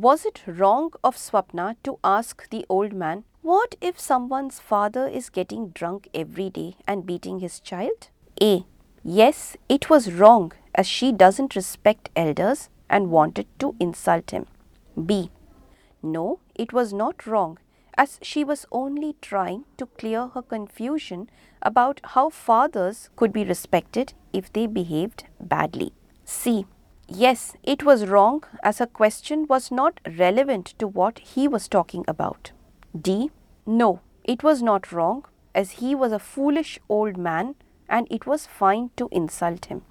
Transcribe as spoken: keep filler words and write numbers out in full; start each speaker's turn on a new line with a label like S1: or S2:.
S1: Was it wrong of Swapna to ask the old man, what if someone's father is getting drunk every day and beating his child? A. Yes, it was wrong as she doesn't respect elders and wanted to insult him. B. No, it was not wrong as she was only trying to clear her confusion about how fathers could be respected if they behaved badly. C. Yes, it was wrong as her question was not relevant to what he was talking about. D. No, it was not wrong as he was a foolish old man and it was fine to insult him.